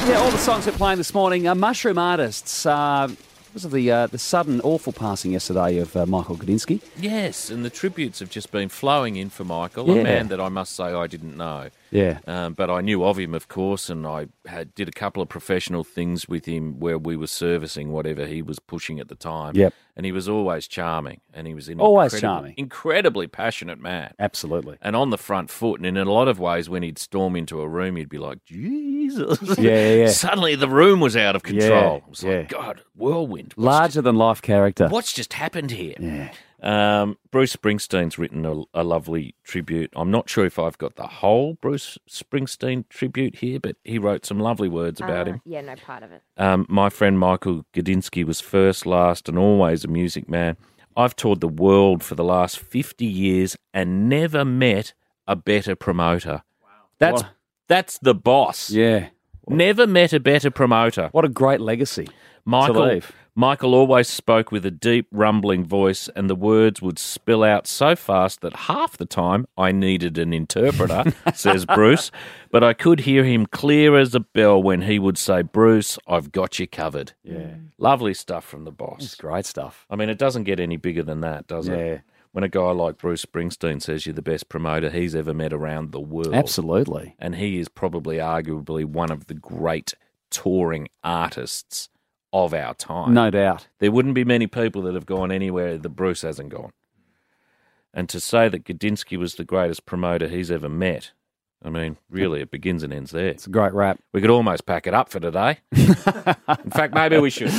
Yeah, all the songs we're playing this morning are Mushroom Artists. Because of the sudden awful passing yesterday of Michael Gudinski. Yes, and the tributes have just been flowing in for Michael, a man that I must say I didn't know. Yeah. But I knew of him, of course, and I did a couple of professional things with him where we were servicing whatever he was pushing at the time. Yep. And he was always charming, and he was an incredibly passionate man. Absolutely. And on the front foot, and in a lot of ways, when he'd storm into a room, he'd be like, Jesus. Yeah. Suddenly the room was out of control. Yeah, It was like, God, whirlwind. Larger-than-life character. What's just happened here? Yeah. Bruce Springsteen's written a lovely tribute. I'm not sure if I've got the whole Bruce Springsteen tribute here, but he wrote some lovely words about him. Yeah, no part of it. My friend Michael Gudinski was first, last, and always a music man. I've toured the world for the last 50 years and never met a better promoter. Wow. That's the boss. Yeah. Never met a better promoter. What a great legacy to leave. Michael always spoke with a deep, rumbling voice, and the words would spill out so fast that half the time I needed an interpreter, says Bruce, but I could hear him clear as a bell when he would say, Bruce, I've got you covered. Yeah. Lovely stuff from the boss. It's great stuff. I mean, it doesn't get any bigger than that, does it? Yeah. When a guy like Bruce Springsteen says you're the best promoter he's ever met around the world. Absolutely. And he is probably arguably one of the great touring artists of our time. No doubt. There wouldn't be many people that have gone anywhere that Bruce hasn't gone. And to say that Gudinski was the greatest promoter he's ever met, I mean, really, it begins and ends there. It's a great rap. We could almost pack it up for today. In fact, maybe we should.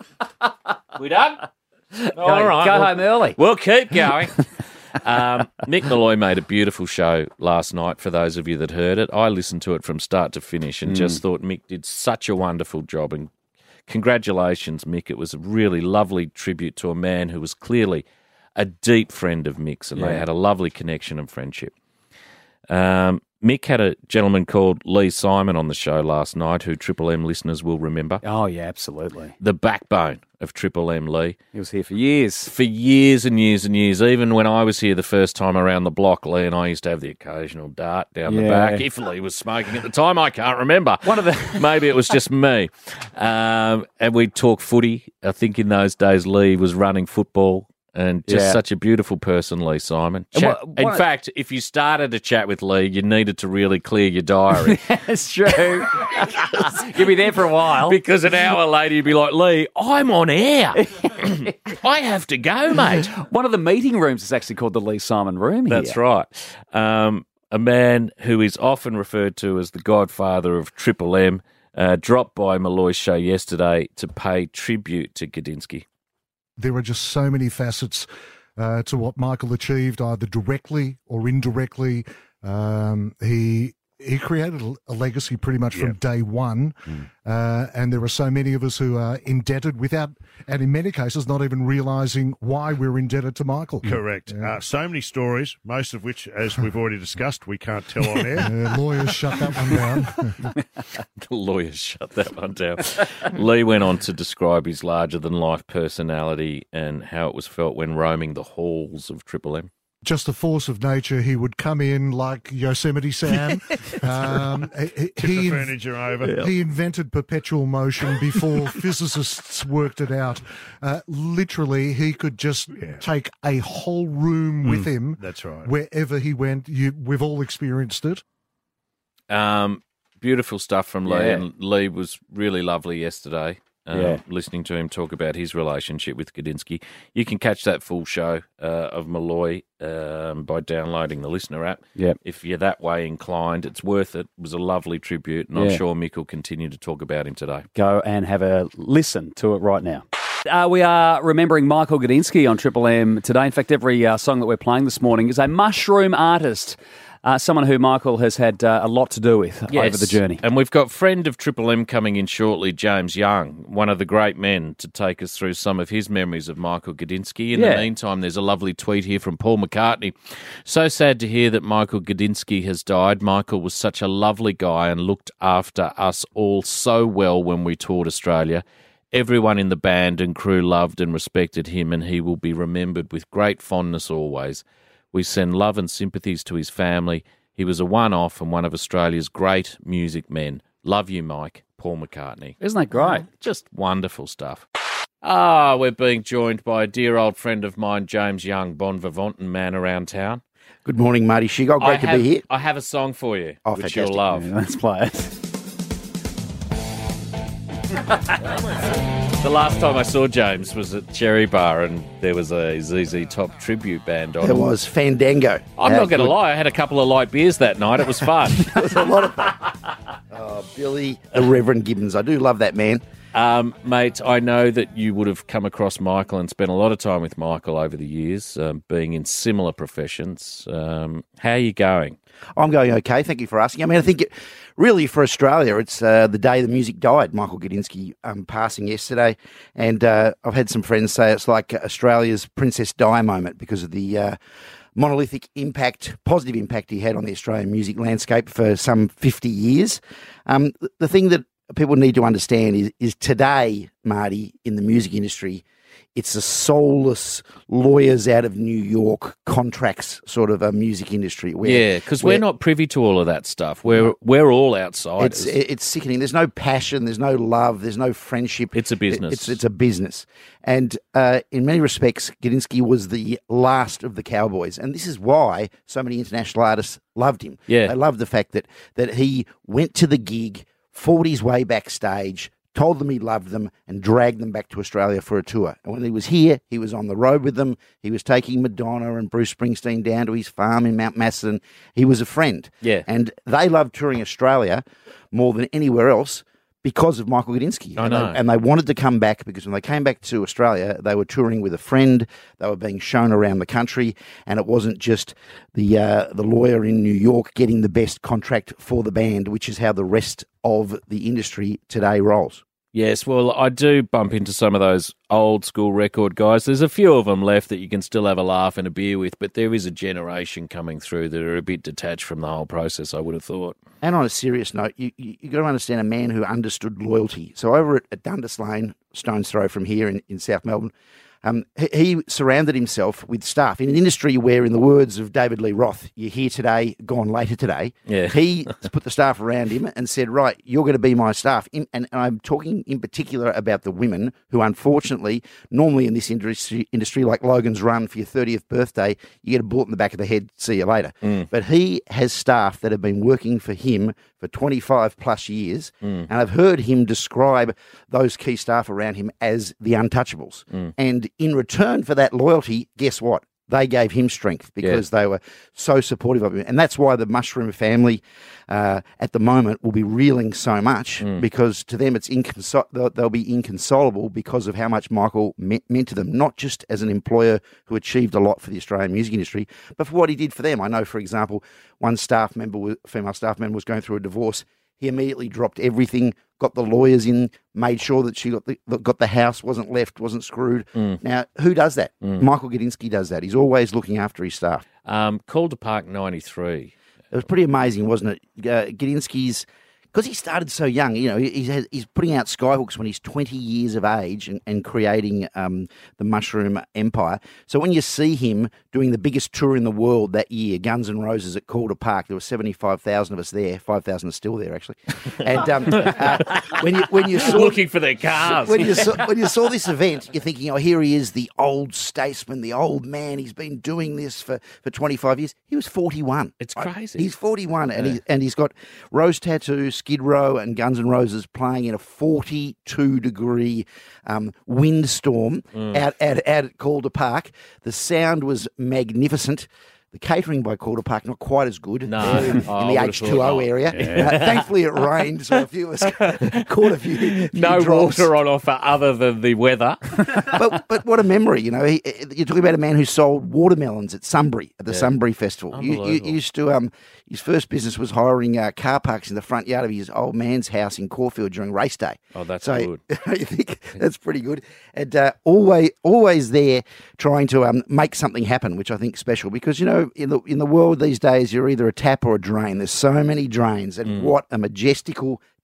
We done? All right. Go home early. We'll keep going. Mick Molloy made a beautiful show last night for those of you that heard it. I listened to it from start to finish and just thought Mick did such a wonderful job. And congratulations, Mick. It was a really lovely tribute to a man who was clearly a deep friend of Mick's, and they had a lovely connection and friendship. Mick had a gentleman called Lee Simon on the show last night, who Triple M listeners will remember. Oh, yeah, absolutely. The backbone of Triple M, Lee. He was here for years. For years and years and years. Even when I was here the first time around the block, Lee and I used to have the occasional dart down the back. If Lee was smoking at the time, I can't remember. Maybe it was just me. And we'd talk footy. I think in those days Lee was running football. And just such a beautiful person, Lee Simon. In fact, if you started a chat with Lee, you needed to really clear your diary. That's true. You'll be there for a while. Because an hour later, you'd be like, Lee, I'm on air. I have to go, mate. One of the meeting rooms is actually called the Lee Simon Room here. That's right. A man who is often referred to as the godfather of Triple M dropped by Molloy's show yesterday to pay tribute to Gudinski. There are just so many facets to what Michael achieved, either directly or indirectly. He created a legacy pretty much from day one, and there are so many of us who are indebted without, and in many cases, not even realising why we're indebted to Michael. Correct. So many stories, most of which, as we've already discussed, we can't tell on air. Lawyers shut that one down. The lawyers shut that one down. Lee went on to describe his larger-than-life personality and how it was felt when roaming the halls of Triple M. Just a force of nature. He would come in like Yosemite Sam. Tip the furniture over. He invented perpetual motion before physicists worked it out. Literally, he could just take a whole room with him. That's right. Wherever he went. We've all experienced it. Beautiful stuff from Lee, and Lee was really lovely yesterday. Listening to him talk about his relationship with Gudinski. You can catch that full show of Molloy by downloading the Listener app. Yep. If you're that way inclined, it's worth it. It was a lovely tribute, and I'm sure Mick will continue to talk about him today. Go and have a listen to it right now. We are remembering Michael Gudinski on Triple M today. In fact, every song that we're playing this morning is a mushroom artist. Someone who Michael has had a lot to do with over the journey. And we've got friend of Triple M coming in shortly, James Young, one of the great men, to take us through some of his memories of Michael Gudinski. In the meantime, there's a lovely tweet here from Paul McCartney. So sad to hear that Michael Gudinski has died. Michael was such a lovely guy and looked after us all so well when we toured Australia. Everyone in the band and crew loved and respected him, and he will be remembered with great fondness always. We send love and sympathies to his family. He was a one-off and one of Australia's great music men. Love you, Mike. Paul McCartney. Isn't that great? Just wonderful stuff. We're being joined by a dear old friend of mine, James Young, bon vivant and man around town. Good morning, Marty Shigol. Great to be here. I have a song for you, which fantastic. you'll love. Yeah, let's play it. The last time I saw James was at Cherry Bar, and there was a ZZ Top tribute band on. There was Fandango. I'm not going to lie, I had a couple of light beers that night. It was fun. It was a lot of fun. Billy, the Reverend Gibbons. I do love that man. Mate, I know that you would have come across Michael and spent a lot of time with Michael over the years, being in similar professions. How are you going? I'm going okay. Thank you for asking. I mean, I think really for Australia, it's the day the music died. Michael Gudinski passing yesterday. And I've had some friends say it's like Australia's Princess Di moment because of the monolithic impact, positive impact he had on the Australian music landscape for some 50 years. The thing that people need to understand is today, Marty, in the music industry, it's a soulless lawyers out of New York contracts sort of a music industry. Because we're not privy to all of that stuff. We're all outsiders. It's sickening. There's no passion. There's no love. There's no friendship. It's a business. It's a business. And in many respects, Gudinski was the last of the cowboys. And this is why so many international artists loved him. Yeah. They loved the fact that he went to the gig, fought his way backstage, told them he loved them, and dragged them back to Australia for a tour. And when he was here, he was on the road with them. He was taking Madonna and Bruce Springsteen down to his farm in Mount Macedon. He was a friend. Yeah. And they loved touring Australia more than anywhere else because of Michael Gudinski. I know. And they wanted to come back because when they came back to Australia, they were touring with a friend. They were being shown around the country, and it wasn't just the lawyer in New York getting the best contract for the band, which is how the rest of the industry today rolls. Yes, well, I do bump into some of those old school record guys. There's a few of them left that you can still have a laugh and a beer with, but there is a generation coming through that are a bit detached from the whole process, I would have thought. And on a serious note, you got to understand a man who understood loyalty. So over at Dundas Lane, stone's throw from here in South Melbourne, he surrounded himself with staff in an industry where, in the words of David Lee Roth, you're here today, gone later today. Yeah. He put the staff around him and said, right, you're going to be my staff. And I'm talking in particular about the women who, unfortunately, normally in this industry like Logan's Run for your 30th birthday, you get a bullet in the back of the head, see you later. But he has staff that have been working for him for 25 plus years, and I've heard him describe those key staff around him as the untouchables. And in return for that loyalty, guess what? They gave him strength because they were so supportive of him. And that's why the Mushroom family at the moment will be reeling so much because to them they'll be inconsolable because of how much Michael meant to them, not just as an employer who achieved a lot for the Australian music industry, but for what he did for them. I know, for example, one female staff member was going through a divorce. He immediately dropped everything, got the lawyers in, made sure that she got the house, wasn't left, wasn't screwed. Now, who does that? Michael Gudinski does that. He's always looking after his staff. Calder Park 93. It was pretty amazing, wasn't it? Gudinski's, because he started so young, you know, he's putting out Skyhooks when he's 20 years of age and creating the Mushroom Empire. So when you see him doing the biggest tour in the world that year, Guns N' Roses at Calder Park, there were 75,000 of us there. 5,000 are still there, actually. And when you saw Looking for their cars. when you saw this event, you're thinking, oh, here he is, the old statesman, the old man. He's been doing this for 25 years. He was 41. It's crazy. He's 41, and he's got Rose Tattoo, Skid Row, and Guns N' Roses playing in a 42-degree windstorm out at Calder Park. The sound was magnificent. The catering by Calder Park, not quite as good in the H2O area. Yeah. Thankfully, it rained, so a few of us caught a few No drops. water on offer other than the weather. But what a memory, you know. You're talking about a man who sold watermelons at Sunbury, at the Sunbury Festival. You used to, his first business was hiring car parks in the front yard of his old man's house in Caulfield during race day. Oh, that's so, good. I think that's pretty good. And always there trying to make something happen, which I think is special because, you know, in the world these days, you're either a tap or a drain. There's so many drains, and what a majestical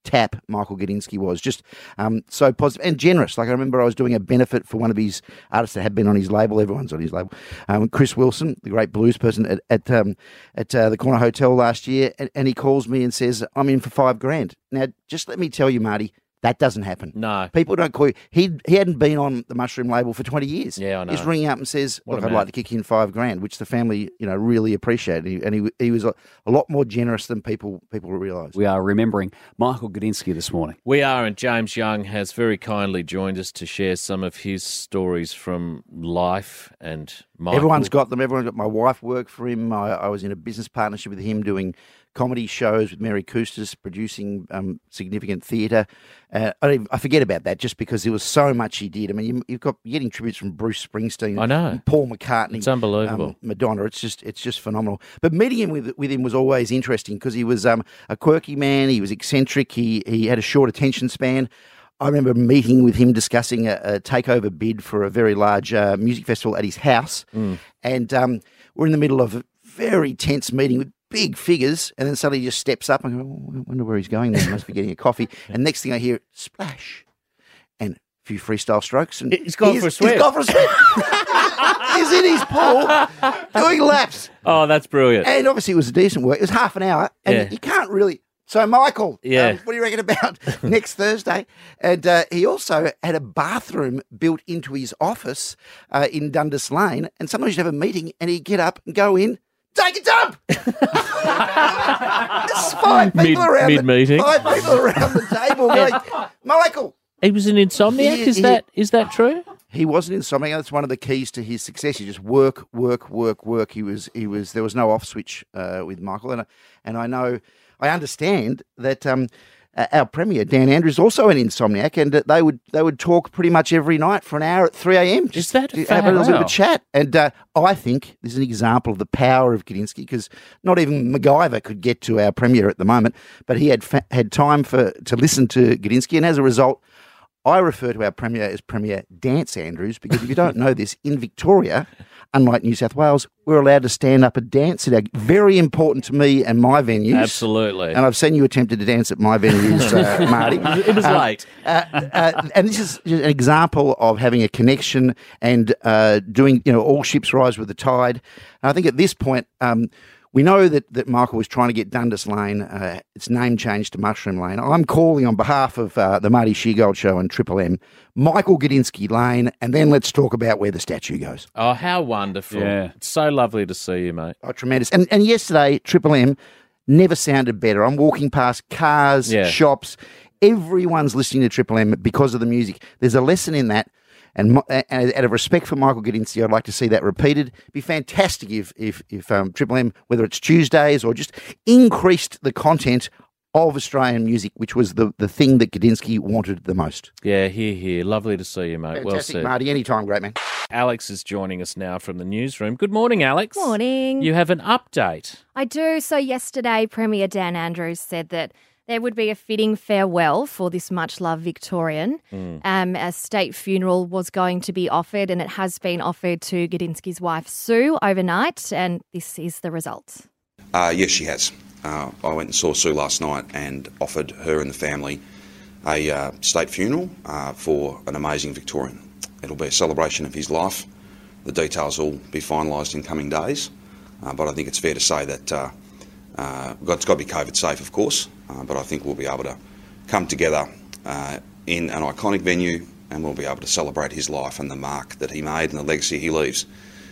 tap Michael Gudinski was. Just so positive and generous. Like I remember I was doing a benefit for one of his artists that had been on his label. Everyone's on his label. Chris Wilson, the great blues person at the Corner Hotel last year, and he calls me and says, I'm in for $5,000. Now, just let me tell you, Marty, that doesn't happen. No. People don't call you. He hadn't been on the Mushroom label for 20 years. Yeah, I know. He's ringing up and says, What a look, I'd man. like to kick in $5,000, which the family, really appreciated. And he was a lot more generous than people realise. We are remembering Michael Gudinski this morning. We are, and James Young has very kindly joined us to share some of his stories from life and Michael. Everyone's got them. Everyone's got. My wife worked for him. I was in a business partnership with him doing comedy shows with Mary Koustas, producing significant theatre. I forget about that just because there was so much he did. I mean, you're getting tributes from Bruce Springsteen, I know. Paul McCartney, It's unbelievable. Madonna. It's just phenomenal. But meeting him with him was always interesting because he was a quirky man. He was eccentric. He had a short attention span. I remember meeting with him discussing a takeover bid for a very large music festival at his house, and we're in the middle of a very tense meeting with big figures, and then suddenly he just steps up and I go, oh, I wonder where he's going. He must be getting a coffee. And next thing I hear, splash, and a few freestyle strokes. And He's gone for a swim. He's gone for a swim. He's in his pool doing laps. Oh, that's brilliant. And obviously it was a decent work. It was half an hour, and Yeah. you can't really... So, Michael, Yeah. what do you reckon about next Thursday? And he also had a bathroom built into his office in Dundas Lane, and sometimes you'd have a meeting, and he'd get up and go in, take a dump! There's 5 people around mid-meeting. 5 people around the table going, Michael! He was an insomniac. Is that true? He wasn't insomniac. That's one of the keys to his success. He just work. He was. There was no off switch with Michael, and I understand that our Premier, Dan Andrews, also an insomniac, and they would talk pretty much every night for an hour at 3 a.m. Is that a have fact? a little bit of Wow. a chat. And I think this is an example of the power of Gudinski, because not even MacGyver could get to our Premier at the moment, but he had time to listen to Gudinski, and as a result, I refer to our Premier as Premier Dance Andrews, because if you don't know this, in Victoria, unlike New South Wales, we're allowed to stand up and dance. It's very important to me and my venues. Absolutely. And I've seen you attempted to dance at my venues, Marty. It was late. And this is just an example of having a connection and doing, all ships rise with the tide. And I think at this point, we know that Michael was trying to get Dundas Lane, its name changed to Mushroom Lane. I'm calling on behalf of the Marty Sheargold Show and Triple M, Michael Gudinski Lane, and then let's talk about where the statue goes. Oh, how wonderful. Yeah. It's so lovely to see you, mate. Oh, tremendous. And yesterday, Triple M never sounded better. I'm walking past cars, Yeah. shops. Everyone's listening to Triple M because of the music. There's a lesson in that. And out of respect for Michael Gudinski, I'd like to see that repeated. It'd be fantastic if Triple M, whether it's Tuesdays or just increased the content of Australian music, which was the thing that Gudinski wanted the most. Yeah, here. Lovely to see you, mate. Fantastic, Well said. Marty. Anytime, great man. Alex is joining us now from the newsroom. Good morning, Alex. Morning. You have an update. I do. So yesterday, Premier Dan Andrews said that there would be a fitting farewell for this much-loved Victorian. A state funeral was going to be offered, and it has been offered to Gudinski's wife, Sue, overnight, and this is the result. Yes, she has. I went and saw Sue last night and offered her and the family a state funeral for an amazing Victorian. It'll be a celebration of his life. The details will be finalised in coming days, but I think it's fair to say that it's got to be COVID safe, of course, but I think we'll be able to come together in an iconic venue, and we'll be able to celebrate his life and the mark that he made and the legacy he leaves.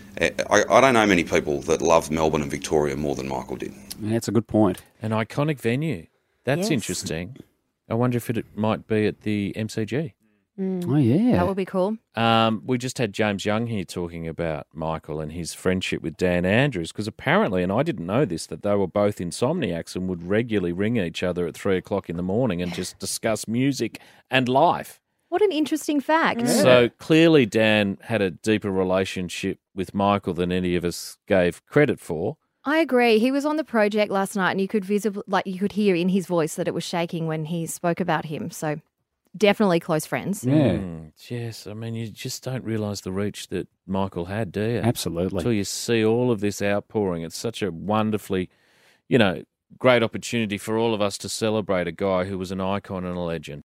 I don't know many people that love Melbourne and Victoria more than Michael did. Yeah, that's a good point. An iconic venue. That's Yes. interesting. I wonder if it might be at the MCG. Oh, yeah. That would be cool. We just had James Young here talking about Michael and his friendship with Dan Andrews, because apparently, and I didn't know this, that they were both insomniacs and would regularly ring each other at 3 o'clock in the morning and just discuss music and life. What an interesting fact. So clearly Dan had a deeper relationship with Michael than any of us gave credit for. I agree. He was on the project last night, and you could you could hear in his voice that it was shaking when he spoke about him. So definitely close friends. Yeah, Yes, I mean, you just don't realise the reach that Michael had, do you? absolutely. Until you see all of this outpouring. It's such a wonderfully, great opportunity for all of us to celebrate a guy who was an icon and a legend.